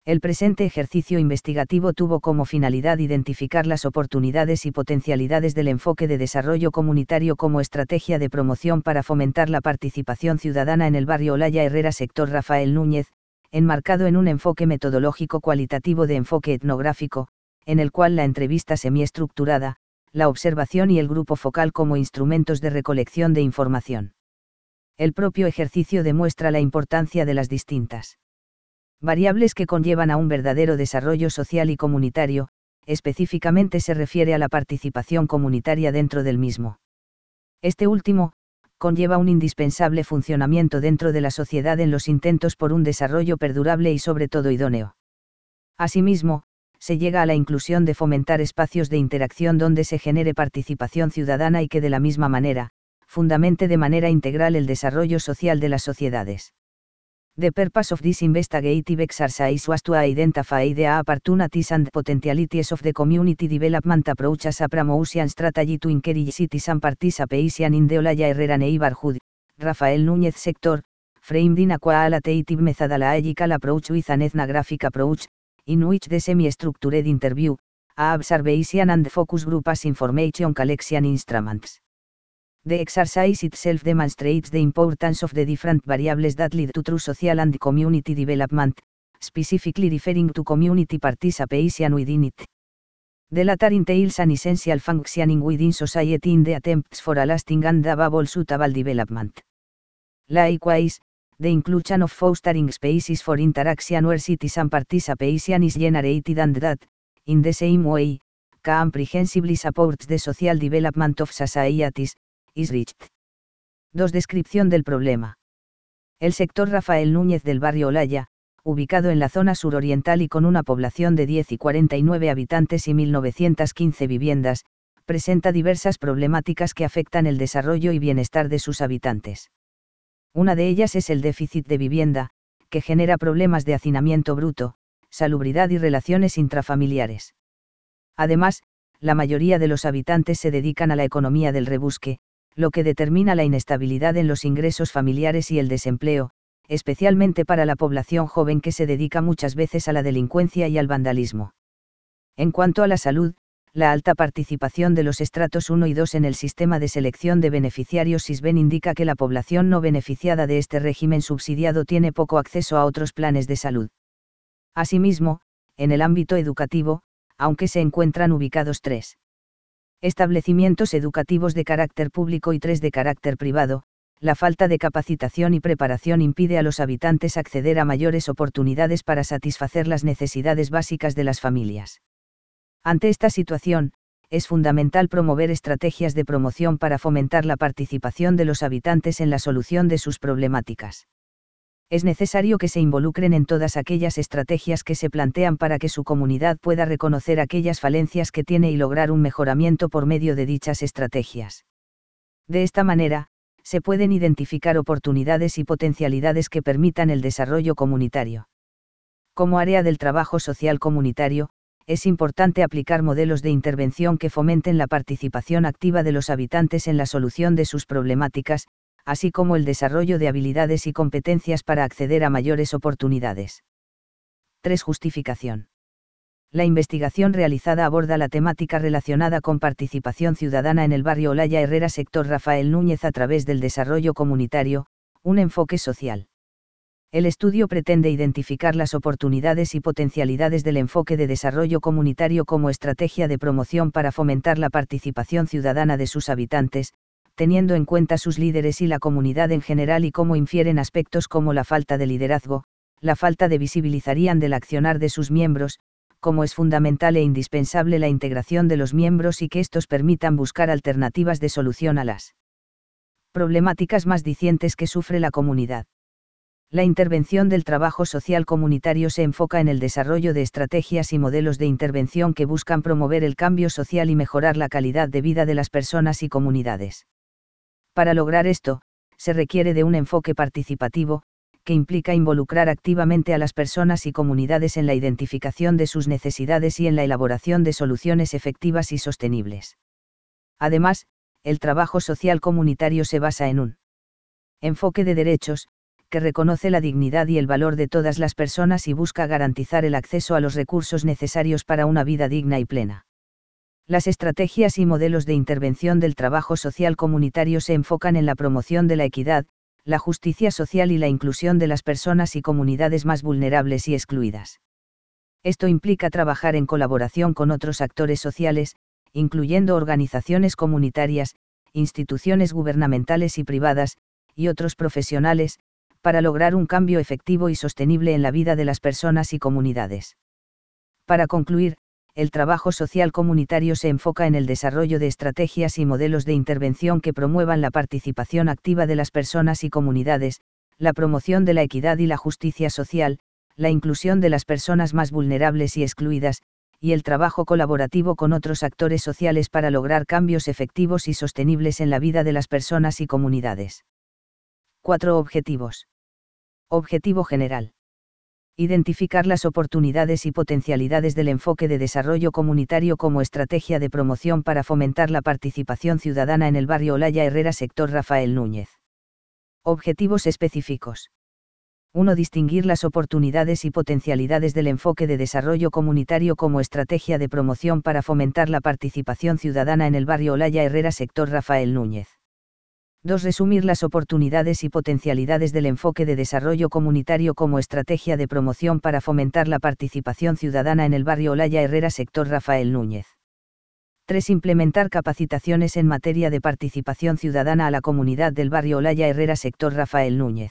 El presente ejercicio investigativo tuvo como finalidad identificar las oportunidades y potencialidades del enfoque de desarrollo comunitario como estrategia de promoción para fomentar la participación ciudadana en el barrio Olaya Herrera sector Rafael Núñez, enmarcado en un enfoque metodológico cualitativo de enfoque etnográfico, en el cual la entrevista semiestructurada, la observación y el grupo focal como instrumentos de recolección de información. El propio ejercicio demuestra la importancia de las distintas variables que conllevan a un verdadero desarrollo social y comunitario, específicamente se refiere a la participación comunitaria dentro del mismo. Este último, conlleva un indispensable funcionamiento dentro de la sociedad en los intentos por un desarrollo perdurable y sobre todo idóneo. Asimismo, se llega a la inclusión de fomentar espacios de interacción donde se genere participación ciudadana y que de la misma manera, fundamente de manera integral el desarrollo social de las sociedades. The purpose of this investigative exercise was to identify the opportunities and potentialities of the community development approach as a promotion strategy to encourage citizen participation in the Olaya Herrera neighborhood, Rafael Núñez sector, framed in a qualitative methodological approach with an ethnographic approach, in which the semi-structured interview, a observation and focus group as information collection instruments. The exercise itself demonstrates the importance of the different variables that lead to true social and community development, specifically referring to community participation within it. The latter entails an essential functioning within society in the attempts for a lasting and above suitable development. Likewise, the inclusion of fostering spaces for interaction where citizen participation is generated and that, in the same way, comprehensively supports the social development of societies, is reached. 2. Descripción del problema. El sector Rafael Núñez del barrio Olaya, ubicado en la zona suroriental y con una población de 10 y 49 habitantes y 1915 viviendas, presenta diversas problemáticas que afectan el desarrollo y bienestar de sus habitantes. Una de ellas es el déficit de vivienda, que genera problemas de hacinamiento bruto, salubridad y relaciones intrafamiliares. Además, la mayoría de los habitantes se dedican a la economía del rebusque, lo que determina la inestabilidad en los ingresos familiares y el desempleo, especialmente para la población joven que se dedica muchas veces a la delincuencia y al vandalismo. En cuanto a la salud, la alta participación de los estratos 1 y 2 en el sistema de selección de beneficiarios SISBEN indica que la población no beneficiada de este régimen subsidiado tiene poco acceso a otros planes de salud. Asimismo, en el ámbito educativo, aunque se encuentran ubicados 3 establecimientos educativos de carácter público y 3 de carácter privado, la falta de capacitación y preparación impide a los habitantes acceder a mayores oportunidades para satisfacer las necesidades básicas de las familias. Ante esta situación, es fundamental promover estrategias de promoción para fomentar la participación de los habitantes en la solución de sus problemáticas. Es necesario que se involucren en todas aquellas estrategias que se plantean para que su comunidad pueda reconocer aquellas falencias que tiene y lograr un mejoramiento por medio de dichas estrategias. De esta manera, se pueden identificar oportunidades y potencialidades que permitan el desarrollo comunitario. Como área del trabajo social comunitario, es importante aplicar modelos de intervención que fomenten la participación activa de los habitantes en la solución de sus problemáticas, así como el desarrollo de habilidades y competencias para acceder a mayores oportunidades. 3. Justificación. La investigación realizada aborda la temática relacionada con participación ciudadana en el barrio Olaya Herrera sector Rafael Núñez a través del desarrollo comunitario, un enfoque social. El estudio pretende identificar las oportunidades y potencialidades del enfoque de desarrollo comunitario como estrategia de promoción para fomentar la participación ciudadana de sus habitantes, teniendo en cuenta sus líderes y la comunidad en general y cómo infieren aspectos como la falta de liderazgo, la falta de visibilización del accionar de sus miembros, como es fundamental e indispensable la integración de los miembros y que estos permitan buscar alternativas de solución a las problemáticas más dicientes que sufre la comunidad. La intervención del trabajo social comunitario se enfoca en el desarrollo de estrategias y modelos de intervención que buscan promover el cambio social y mejorar la calidad de vida de las personas y comunidades. Para lograr esto, se requiere de un enfoque participativo, que implica involucrar activamente a las personas y comunidades en la identificación de sus necesidades y en la elaboración de soluciones efectivas y sostenibles. Además, el trabajo social comunitario se basa en un enfoque de derechos, que reconoce la dignidad y el valor de todas las personas y busca garantizar el acceso a los recursos necesarios para una vida digna y plena. Las estrategias y modelos de intervención del trabajo social comunitario se enfocan en la promoción de la equidad, la justicia social y la inclusión de las personas y comunidades más vulnerables y excluidas. Esto implica trabajar en colaboración con otros actores sociales, incluyendo organizaciones comunitarias, instituciones gubernamentales y privadas, y otros profesionales, para lograr un cambio efectivo y sostenible en la vida de las personas y comunidades. Para concluir, el trabajo social comunitario se enfoca en el desarrollo de estrategias y modelos de intervención que promuevan la participación activa de las personas y comunidades, la promoción de la equidad y la justicia social, la inclusión de las personas más vulnerables y excluidas, y el trabajo colaborativo con otros actores sociales para lograr cambios efectivos y sostenibles en la vida de las personas y comunidades. 4 objetivos. Objetivo general. Identificar las oportunidades y potencialidades del enfoque de desarrollo comunitario como estrategia de promoción para fomentar la participación ciudadana en el barrio Olaya Herrera sector Rafael Núñez. Objetivos específicos. 1. Distinguir las oportunidades y potencialidades del enfoque de desarrollo comunitario como estrategia de promoción para fomentar la participación ciudadana en el barrio Olaya Herrera sector Rafael Núñez. 2. Resumir las oportunidades y potencialidades del enfoque de desarrollo comunitario como estrategia de promoción para fomentar la participación ciudadana en el barrio Olaya Herrera sector Rafael Núñez. 3. Implementar capacitaciones en materia de participación ciudadana a la comunidad del barrio Olaya Herrera sector Rafael Núñez.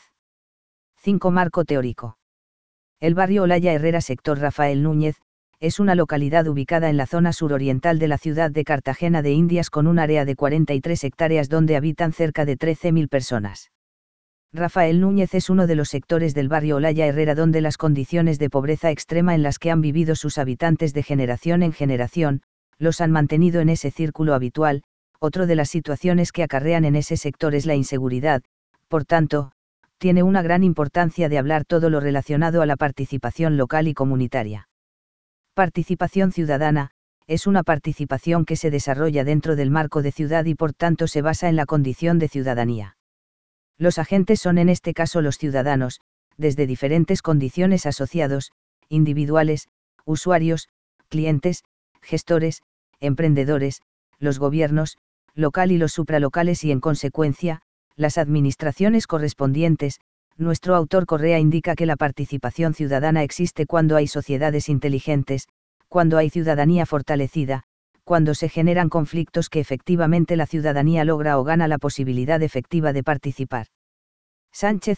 5. Marco teórico. El barrio Olaya Herrera sector Rafael Núñez, es una localidad ubicada en la zona suroriental de la ciudad de Cartagena de Indias con un área de 43 hectáreas donde habitan cerca de 13.000 personas. Rafael Núñez es uno de los sectores del barrio Olaya Herrera donde las condiciones de pobreza extrema en las que han vivido sus habitantes de generación en generación, los han mantenido en ese círculo habitual. Otro de las situaciones que acarrean en ese sector es la inseguridad, por tanto, tiene una gran importancia de hablar todo lo relacionado a la participación local y comunitaria. Participación ciudadana, es una participación que se desarrolla dentro del marco de ciudad y por tanto se basa en la condición de ciudadanía. Los agentes son en este caso los ciudadanos, desde diferentes condiciones asociados, individuales, usuarios, clientes, gestores, emprendedores, los gobiernos, local y los supralocales y en consecuencia, las administraciones correspondientes. Nuestro autor Correa indica que la participación ciudadana existe cuando hay sociedades inteligentes, cuando hay ciudadanía fortalecida, cuando se generan conflictos que efectivamente la ciudadanía logra o gana la posibilidad efectiva de participar. Sánchez,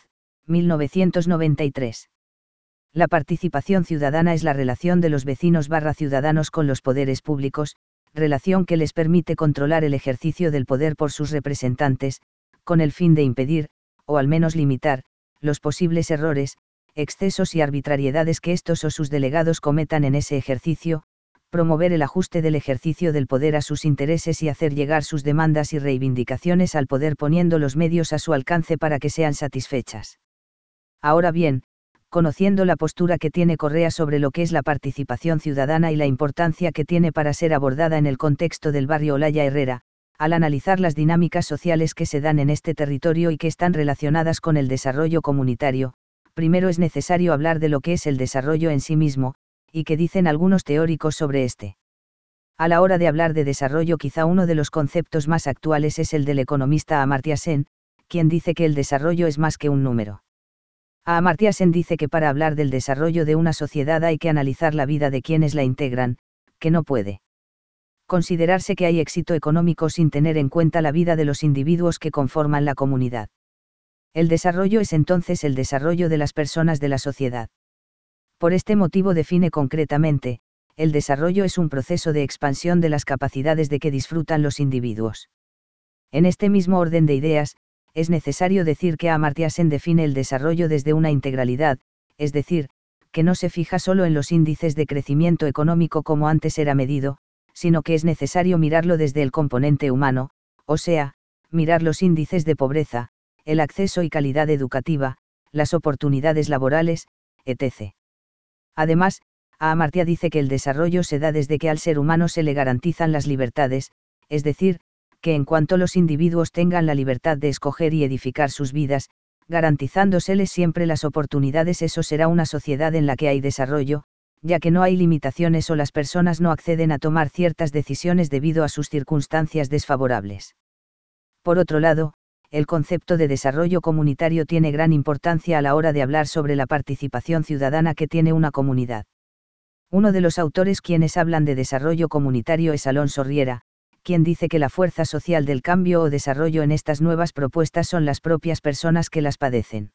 1993. La participación ciudadana es la relación de los vecinos/ciudadanos con los poderes públicos, relación que les permite controlar el ejercicio del poder por sus representantes, con el fin de impedir, o al menos limitar, los posibles errores, excesos y arbitrariedades que estos o sus delegados cometan en ese ejercicio, promover el ajuste del ejercicio del poder a sus intereses y hacer llegar sus demandas y reivindicaciones al poder poniendo los medios a su alcance para que sean satisfechas. Ahora bien, conociendo la postura que tiene Correa sobre lo que es la participación ciudadana y la importancia que tiene para ser abordada en el contexto del barrio Olaya Herrera, al analizar las dinámicas sociales que se dan en este territorio y que están relacionadas con el desarrollo comunitario, primero es necesario hablar de lo que es el desarrollo en sí mismo, y qué dicen algunos teóricos sobre este. A la hora de hablar de desarrollo, quizá uno de los conceptos más actuales es el del economista Amartya Sen, quien dice que el desarrollo es más que un número. Amartya Sen dice que para hablar del desarrollo de una sociedad hay que analizar la vida de quienes la integran, que no puede considerarse que hay éxito económico sin tener en cuenta la vida de los individuos que conforman la comunidad. El desarrollo es entonces el desarrollo de las personas de la sociedad. Por este motivo define concretamente, el desarrollo es un proceso de expansión de las capacidades de que disfrutan los individuos. En este mismo orden de ideas, es necesario decir que Amartya Sen define el desarrollo desde una integralidad, es decir, que no se fija solo en los índices de crecimiento económico como antes era medido, sino que es necesario mirarlo desde el componente humano, o sea, mirar los índices de pobreza, el acceso y calidad educativa, las oportunidades laborales, etc. Además, Amartya dice que el desarrollo se da desde que al ser humano se le garantizan las libertades, es decir, que en cuanto los individuos tengan la libertad de escoger y edificar sus vidas, garantizándoseles siempre las oportunidades. Eso será una sociedad en la que hay desarrollo, ya que no hay limitaciones o las personas no acceden a tomar ciertas decisiones debido a sus circunstancias desfavorables. Por otro lado, el concepto de desarrollo comunitario tiene gran importancia a la hora de hablar sobre la participación ciudadana que tiene una comunidad. Uno de los autores quienes hablan de desarrollo comunitario es Alonso Riera, quien dice que la fuerza social del cambio o desarrollo en estas nuevas propuestas son las propias personas que las padecen.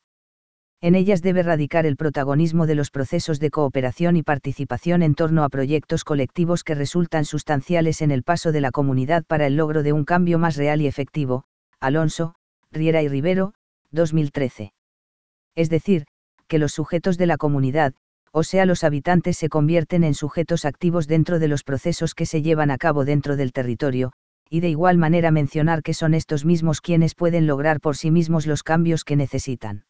En ellas debe radicar el protagonismo de los procesos de cooperación y participación en torno a proyectos colectivos que resultan sustanciales en el paso de la comunidad para el logro de un cambio más real y efectivo. Alonso, Riera y Rivero, 2013. Es decir, que los sujetos de la comunidad, o sea los habitantes, se convierten en sujetos activos dentro de los procesos que se llevan a cabo dentro del territorio, y de igual manera mencionar que son estos mismos quienes pueden lograr por sí mismos los cambios que necesitan.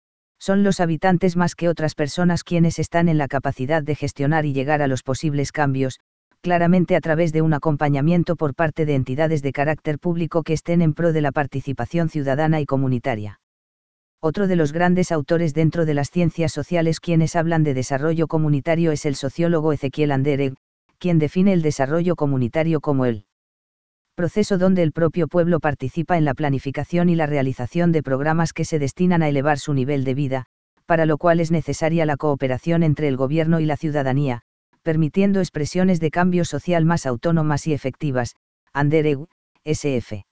Son los habitantes más que otras personas quienes están en la capacidad de gestionar y llegar a los posibles cambios, claramente a través de un acompañamiento por parte de entidades de carácter público que estén en pro de la participación ciudadana y comunitaria. Otro de los grandes autores dentro de las ciencias sociales quienes hablan de desarrollo comunitario es el sociólogo Ezequiel Anderegg, quien define el desarrollo comunitario como el proceso donde el propio pueblo participa en la planificación y la realización de programas que se destinan a elevar su nivel de vida, para lo cual es necesaria la cooperación entre el gobierno y la ciudadanía, permitiendo expresiones de cambio social más autónomas y efectivas. Anderegg, S.F.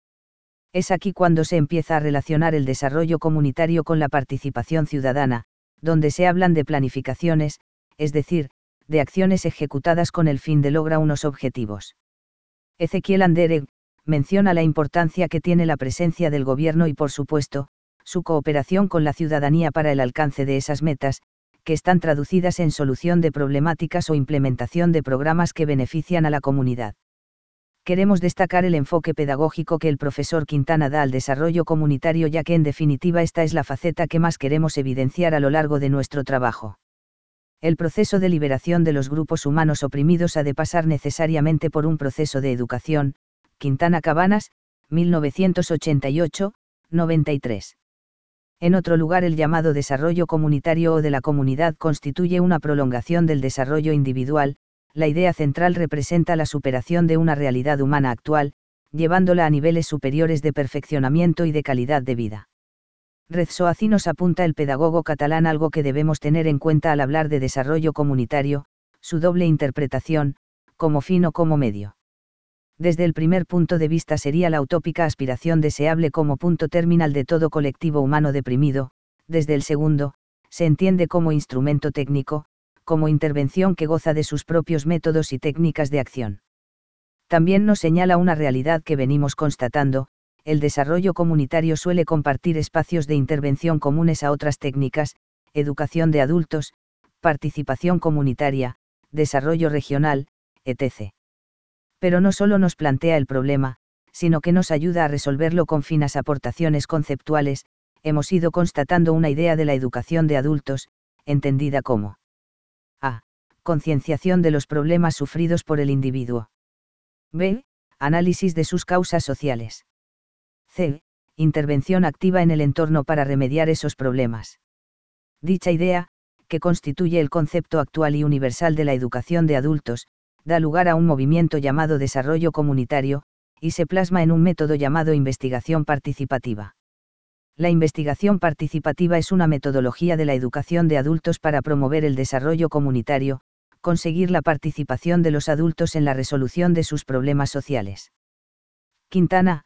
Es aquí cuando se empieza a relacionar el desarrollo comunitario con la participación ciudadana, donde se hablan de planificaciones, es decir, de acciones ejecutadas con el fin de lograr unos objetivos. Ezequiel Anderegg menciona la importancia que tiene la presencia del gobierno y, por supuesto, su cooperación con la ciudadanía para el alcance de esas metas, que están traducidas en solución de problemáticas o implementación de programas que benefician a la comunidad. Queremos destacar el enfoque pedagógico que el profesor Quintana da al desarrollo comunitario, ya que en definitiva esta es la faceta que más queremos evidenciar a lo largo de nuestro trabajo. El proceso de liberación de los grupos humanos oprimidos ha de pasar necesariamente por un proceso de educación. Quintana Cabanas, 1988, 93. En otro lugar, el llamado desarrollo comunitario o de la comunidad constituye una prolongación del desarrollo individual. La idea central representa la superación de una realidad humana actual, llevándola a niveles superiores de perfeccionamiento y de calidad de vida. Rezzoazi nos apunta el pedagogo catalán algo que debemos tener en cuenta al hablar de desarrollo comunitario, su doble interpretación, como fin o como medio. Desde el primer punto de vista sería la utópica aspiración deseable como punto terminal de todo colectivo humano deprimido. Desde el segundo, se entiende como instrumento técnico, como intervención que goza de sus propios métodos y técnicas de acción. También nos señala una realidad que venimos constatando: el desarrollo comunitario suele compartir espacios de intervención comunes a otras técnicas, educación de adultos, participación comunitaria, desarrollo regional, etc. Pero no solo nos plantea el problema, sino que nos ayuda a resolverlo con finas aportaciones conceptuales. Hemos ido constatando una idea de la educación de adultos, entendida como a. Concienciación de los problemas sufridos por el individuo. B. Análisis de sus causas sociales. C. Intervención activa en el entorno para remediar esos problemas. Dicha idea, que constituye el concepto actual y universal de la educación de adultos, da lugar a un movimiento llamado desarrollo comunitario, y se plasma en un método llamado investigación participativa. La investigación participativa es una metodología de la educación de adultos para promover el desarrollo comunitario, conseguir la participación de los adultos en la resolución de sus problemas sociales. Quintana,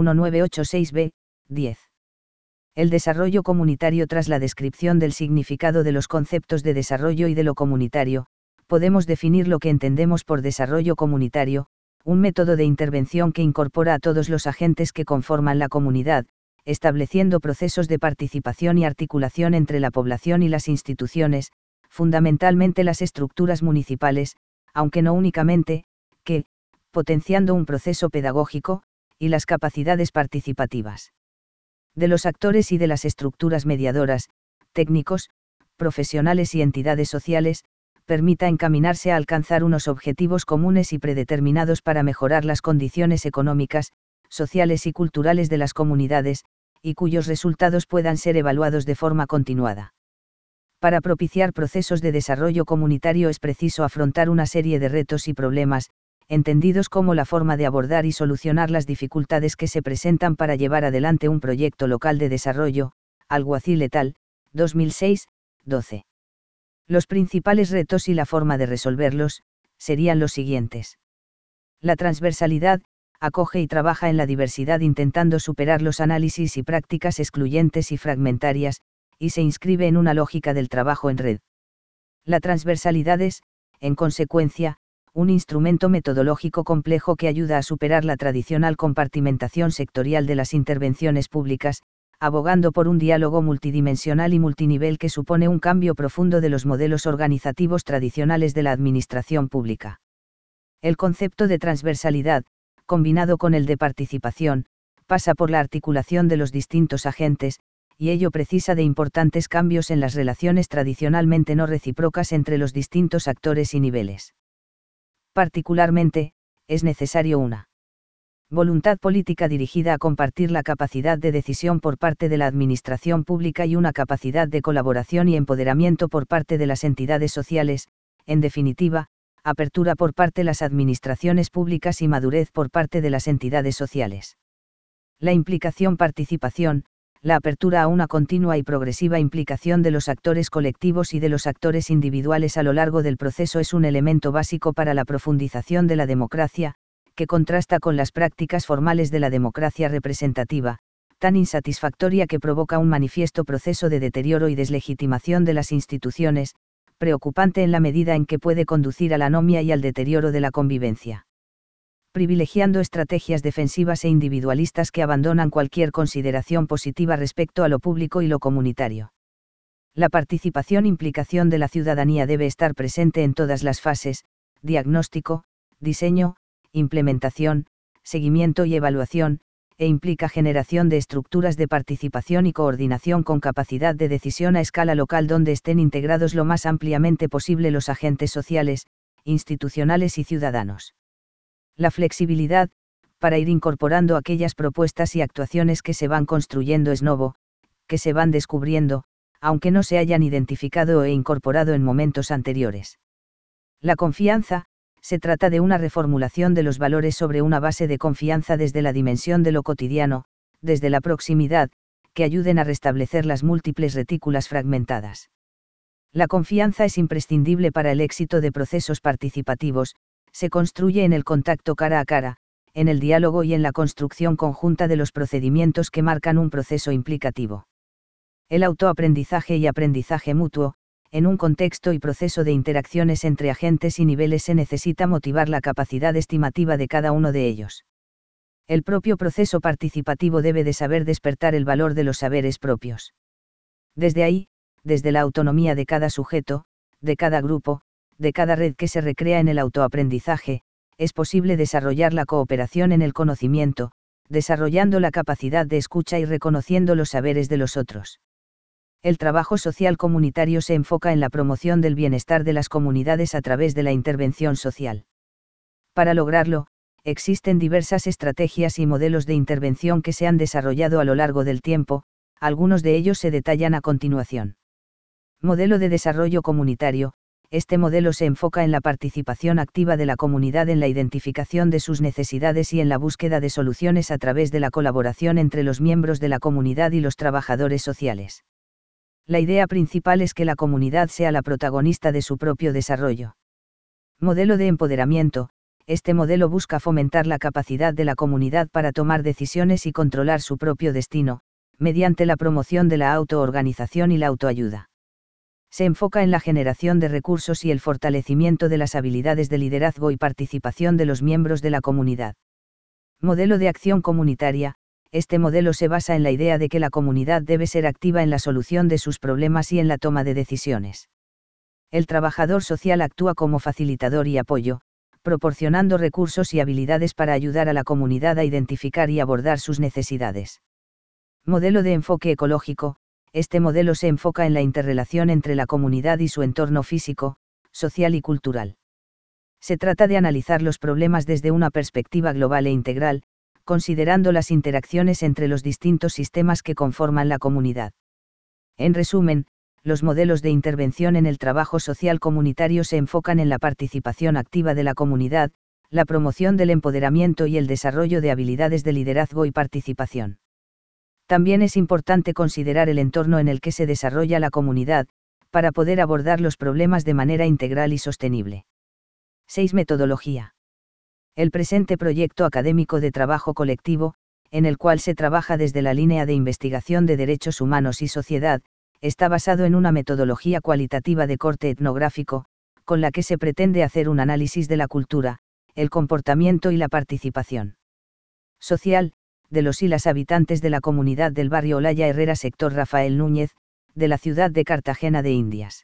1986b, 10. El desarrollo comunitario. Tras la descripción del significado de los conceptos de desarrollo y de lo comunitario, podemos definir lo que entendemos por desarrollo comunitario: un método de intervención que incorpora a todos los agentes que conforman la comunidad, estableciendo procesos de participación y articulación entre la población y las instituciones, fundamentalmente las estructuras municipales, aunque no únicamente, que, potenciando un proceso pedagógico, y las capacidades participativas de los actores y de las estructuras mediadoras, técnicos, profesionales y entidades sociales, permita encaminarse a alcanzar unos objetivos comunes y predeterminados para mejorar las condiciones económicas, sociales y culturales de las comunidades, y cuyos resultados puedan ser evaluados de forma continuada. Para propiciar procesos de desarrollo comunitario es preciso afrontar una serie de retos y problemas, entendidos como la forma de abordar y solucionar las dificultades que se presentan para llevar adelante un proyecto local de desarrollo, Alguacil et al., 2006, 12. Los principales retos y la forma de resolverlos, serían los siguientes. La transversalidad, acoge y trabaja en la diversidad intentando superar los análisis y prácticas excluyentes y fragmentarias, y se inscribe en una lógica del trabajo en red. La transversalidad es, en consecuencia, un instrumento metodológico complejo que ayuda a superar la tradicional compartimentación sectorial de las intervenciones públicas, abogando por un diálogo multidimensional y multinivel que supone un cambio profundo de los modelos organizativos tradicionales de la administración pública. El concepto de transversalidad, combinado con el de participación, pasa por la articulación de los distintos agentes, y ello precisa de importantes cambios en las relaciones tradicionalmente no recíprocas entre los distintos actores y niveles. Particularmente, es necesario una voluntad política dirigida a compartir la capacidad de decisión por parte de la administración pública y una capacidad de colaboración y empoderamiento por parte de las entidades sociales, en definitiva, apertura por parte de las administraciones públicas y madurez por parte de las entidades sociales. La implicación-participación, la apertura a una continua y progresiva implicación de los actores colectivos y de los actores individuales a lo largo del proceso es un elemento básico para la profundización de la democracia, que contrasta con las prácticas formales de la democracia representativa, tan insatisfactoria que provoca un manifiesto proceso de deterioro y deslegitimación de las instituciones, preocupante en la medida en que puede conducir a la anomia y al deterioro de la convivencia. Privilegiando estrategias defensivas e individualistas que abandonan cualquier consideración positiva respecto a lo público y lo comunitario. La participación-implicación de la ciudadanía debe estar presente en todas las fases: diagnóstico, diseño, implementación, seguimiento y evaluación, e implica generación de estructuras de participación y coordinación con capacidad de decisión a escala local donde estén integrados lo más ampliamente posible los agentes sociales, institucionales y ciudadanos. La flexibilidad, para ir incorporando aquellas propuestas y actuaciones que se van construyendo ex novo, que se van descubriendo, aunque no se hayan identificado e incorporado en momentos anteriores. La confianza, se trata de una reformulación de los valores sobre una base de confianza desde la dimensión de lo cotidiano, desde la proximidad, que ayuden a restablecer las múltiples retículas fragmentadas. La confianza es imprescindible para el éxito de procesos participativos, se construye en el contacto cara a cara, en el diálogo y en la construcción conjunta de los procedimientos que marcan un proceso implicativo. El autoaprendizaje y aprendizaje mutuo, en un contexto y proceso de interacciones entre agentes y niveles se necesita motivar la capacidad estimativa de cada uno de ellos. El propio proceso participativo debe de saber despertar el valor de los saberes propios. Desde ahí, desde la autonomía de cada sujeto, de cada grupo, de cada red que se recrea en el autoaprendizaje, es posible desarrollar la cooperación en el conocimiento, desarrollando la capacidad de escucha y reconociendo los saberes de los otros. El trabajo social comunitario se enfoca en la promoción del bienestar de las comunidades a través de la intervención social. Para lograrlo, existen diversas estrategias y modelos de intervención que se han desarrollado a lo largo del tiempo, algunos de ellos se detallan a continuación. Modelo de desarrollo comunitario. Este modelo se enfoca en la participación activa de la comunidad en la identificación de sus necesidades y en la búsqueda de soluciones a través de la colaboración entre los miembros de la comunidad y los trabajadores sociales. La idea principal es que la comunidad sea la protagonista de su propio desarrollo. Modelo de empoderamiento. Este modelo busca fomentar la capacidad de la comunidad para tomar decisiones y controlar su propio destino, mediante la promoción de la autoorganización y la autoayuda. Se enfoca en la generación de recursos y el fortalecimiento de las habilidades de liderazgo y participación de los miembros de la comunidad. Modelo de acción comunitaria. Este modelo se basa en la idea de que la comunidad debe ser activa en la solución de sus problemas y en la toma de decisiones. El trabajador social actúa como facilitador y apoyo, proporcionando recursos y habilidades para ayudar a la comunidad a identificar y abordar sus necesidades. Modelo de enfoque ecológico. Este modelo se enfoca en la interrelación entre la comunidad y su entorno físico, social y cultural. Se trata de analizar los problemas desde una perspectiva global e integral, considerando las interacciones entre los distintos sistemas que conforman la comunidad. En resumen, los modelos de intervención en el trabajo social comunitario se enfocan en la participación activa de la comunidad, la promoción del empoderamiento y el desarrollo de habilidades de liderazgo y participación. También es importante considerar el entorno en el que se desarrolla la comunidad, para poder abordar los problemas de manera integral y sostenible. 6. Metodología. El presente proyecto académico de trabajo colectivo, en el cual se trabaja desde la línea de investigación de derechos humanos y sociedad, está basado en una metodología cualitativa de corte etnográfico, con la que se pretende hacer un análisis de la cultura, el comportamiento y la participación social, de los y las habitantes de la comunidad del barrio Olaya Herrera sector Rafael Núñez, de la ciudad de Cartagena de Indias.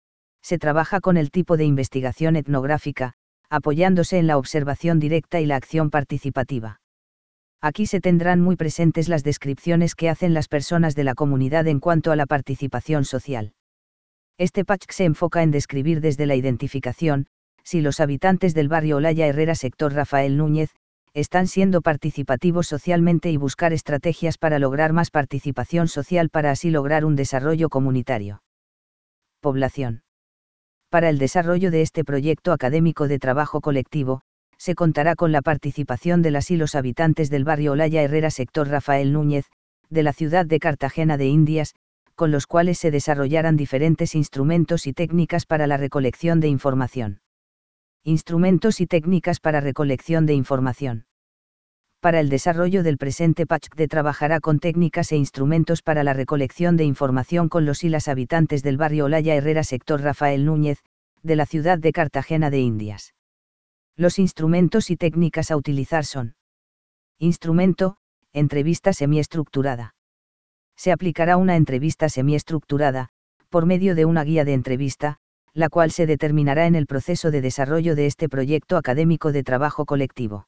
Se trabaja con el tipo de investigación etnográfica, apoyándose en la observación directa y la acción participativa. Aquí se tendrán muy presentes las descripciones que hacen las personas de la comunidad en cuanto a la participación social. Este PACH se enfoca en describir desde la identificación, si los habitantes del barrio Olaya Herrera sector Rafael Núñez, están siendo participativos socialmente y buscar estrategias para lograr más participación social para así lograr un desarrollo comunitario. Población. Para el desarrollo de este proyecto académico de trabajo colectivo, se contará con la participación de las y los habitantes del barrio Olaya Herrera sector Rafael Núñez, de la ciudad de Cartagena de Indias, con los cuales se desarrollarán diferentes instrumentos y técnicas para la recolección de información. Instrumentos y técnicas para recolección de información. Para el desarrollo del presente PACH trabajará con técnicas e instrumentos para la recolección de información con los y las habitantes del barrio Olaya Herrera sector Rafael Núñez, de la ciudad de Cartagena de Indias. Los instrumentos y técnicas a utilizar son: instrumento, entrevista semiestructurada. Se aplicará una entrevista semiestructurada, por medio de una guía de entrevista, la cual se determinará en el proceso de desarrollo de este proyecto académico de trabajo colectivo.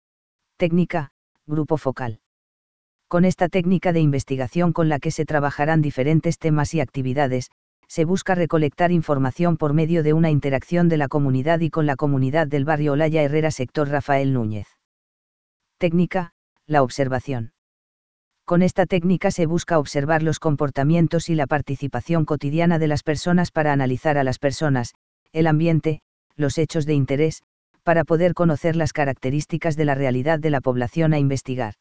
Técnica, grupo focal. Con esta técnica de investigación con la que se trabajarán diferentes temas y actividades, se busca recolectar información por medio de una interacción de la comunidad y con la comunidad del barrio Olaya Herrera sector Rafael Núñez. Técnica, la observación. Con esta técnica se busca observar los comportamientos y la participación cotidiana de las personas para analizar a las personas, el ambiente, los hechos de interés, para poder conocer las características de la realidad de la población a investigar.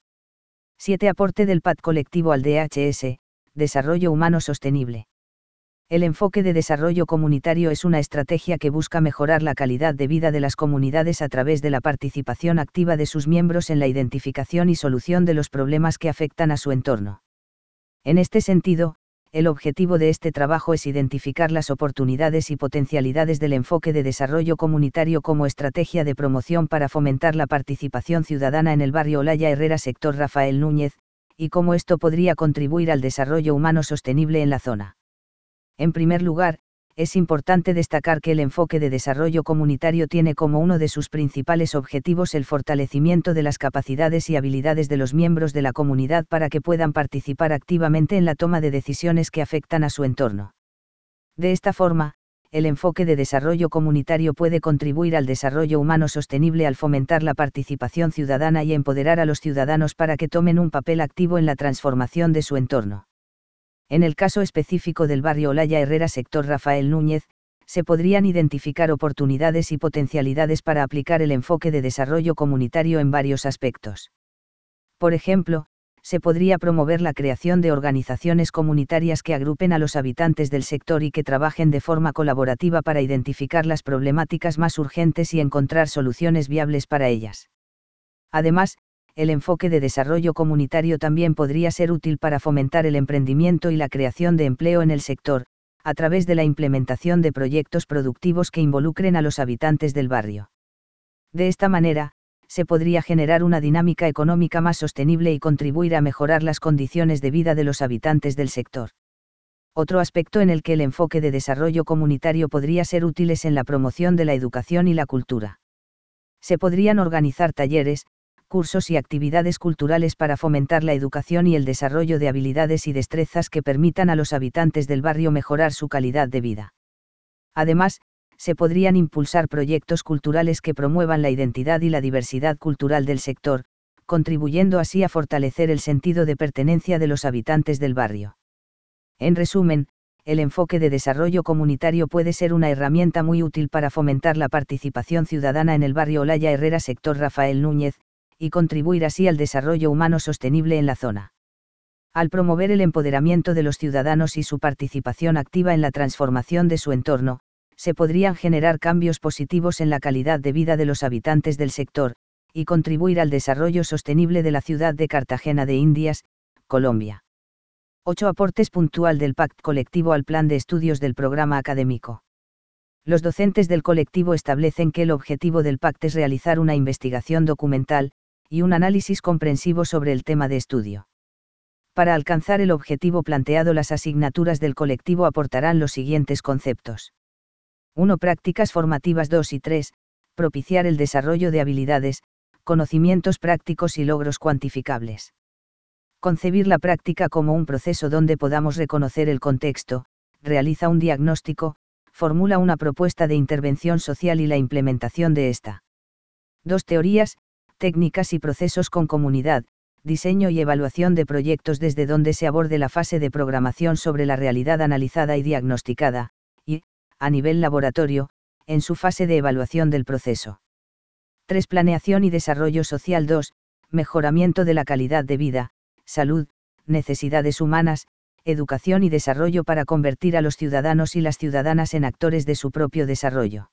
7. Aporte del PAD colectivo al DHS, Desarrollo Humano Sostenible. El enfoque de desarrollo comunitario es una estrategia que busca mejorar la calidad de vida de las comunidades a través de la participación activa de sus miembros en la identificación y solución de los problemas que afectan a su entorno. En este sentido, el objetivo de este trabajo es identificar las oportunidades y potencialidades del enfoque de desarrollo comunitario como estrategia de promoción para fomentar la participación ciudadana en el barrio Olaya Herrera sector Rafael Núñez, y cómo esto podría contribuir al desarrollo humano sostenible en la zona. En primer lugar, es importante destacar que el enfoque de desarrollo comunitario tiene como uno de sus principales objetivos el fortalecimiento de las capacidades y habilidades de los miembros de la comunidad para que puedan participar activamente en la toma de decisiones que afectan a su entorno. De esta forma, el enfoque de desarrollo comunitario puede contribuir al desarrollo humano sostenible al fomentar la participación ciudadana y empoderar a los ciudadanos para que tomen un papel activo en la transformación de su entorno. En el caso específico del barrio Olaya Herrera sector Rafael Núñez, se podrían identificar oportunidades y potencialidades para aplicar el enfoque de desarrollo comunitario en varios aspectos. Por ejemplo, se podría promover la creación de organizaciones comunitarias que agrupen a los habitantes del sector y que trabajen de forma colaborativa para identificar las problemáticas más urgentes y encontrar soluciones viables para ellas. Además, el enfoque de desarrollo comunitario también podría ser útil para fomentar el emprendimiento y la creación de empleo en el sector, a través de la implementación de proyectos productivos que involucren a los habitantes del barrio. De esta manera, se podría generar una dinámica económica más sostenible y contribuir a mejorar las condiciones de vida de los habitantes del sector. Otro aspecto en el que el enfoque de desarrollo comunitario podría ser útil es en la promoción de la educación y la cultura. Se podrían organizar talleres, cursos y actividades culturales para fomentar la educación y el desarrollo de habilidades y destrezas que permitan a los habitantes del barrio mejorar su calidad de vida. Además, se podrían impulsar proyectos culturales que promuevan la identidad y la diversidad cultural del sector, contribuyendo así a fortalecer el sentido de pertenencia de los habitantes del barrio. En resumen, el enfoque de desarrollo comunitario puede ser una herramienta muy útil para fomentar la participación ciudadana en el barrio Olaya Herrera sector Rafael Núñez, y contribuir así al desarrollo humano sostenible en la zona. Al promover el empoderamiento de los ciudadanos y su participación activa en la transformación de su entorno, se podrían generar cambios positivos en la calidad de vida de los habitantes del sector, y contribuir al desarrollo sostenible de la ciudad de Cartagena de Indias, Colombia. 8 aportes puntual del PACT colectivo al plan de estudios del programa académico. Los docentes del colectivo establecen que el objetivo del PACT es realizar una investigación documental, y un análisis comprensivo sobre el tema de estudio. Para alcanzar el objetivo planteado, las asignaturas del colectivo aportarán los siguientes conceptos. 1. Prácticas formativas. 2 y 3. Propiciar el desarrollo de habilidades, conocimientos prácticos y logros cuantificables. Concebir la práctica como un proceso donde podamos reconocer el contexto, realiza un diagnóstico, formula una propuesta de intervención social y la implementación de esta. 2. Teorías, técnicas y procesos con comunidad, diseño y evaluación de proyectos desde donde se aborde la fase de programación sobre la realidad analizada y diagnosticada, y, a nivel laboratorio, en su fase de evaluación del proceso. 3. Planeación y desarrollo social. 2. Mejoramiento de la calidad de vida, salud, necesidades humanas, educación y desarrollo para convertir a los ciudadanos y las ciudadanas en actores de su propio desarrollo.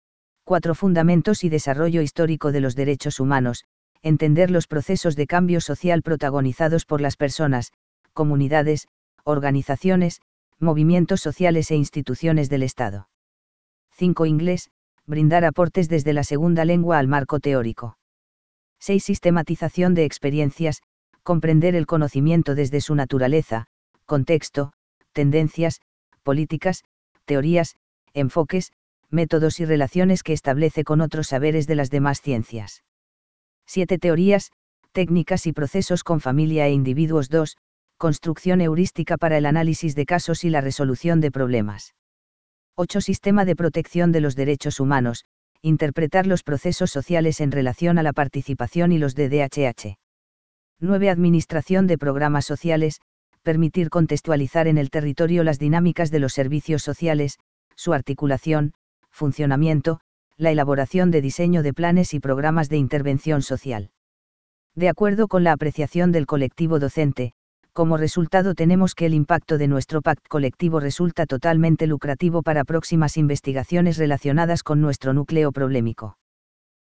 4. Fundamentos y desarrollo histórico de los derechos humanos, entender los procesos de cambio social protagonizados por las personas, comunidades, organizaciones, movimientos sociales e instituciones del Estado. 5. Inglés, brindar aportes desde la segunda lengua al marco teórico. 6. Sistematización de experiencias, comprender el conocimiento desde su naturaleza, contexto, tendencias, políticas, teorías, enfoques, métodos y relaciones que establece con otros saberes de las demás ciencias. 7. Teorías, técnicas y procesos con familia e individuos. 2. Construcción heurística para el análisis de casos y la resolución de problemas. 8. Sistema de protección de los derechos humanos, interpretar los procesos sociales en relación a la participación y los de DHH. 9. Administración de programas sociales, permitir contextualizar en el territorio las dinámicas de los servicios sociales, su articulación, funcionamiento, la elaboración de diseño de planes y programas de intervención social. De acuerdo con la apreciación del colectivo docente, como resultado tenemos que el impacto de nuestro PACT colectivo resulta totalmente lucrativo para próximas investigaciones relacionadas con nuestro núcleo problemático.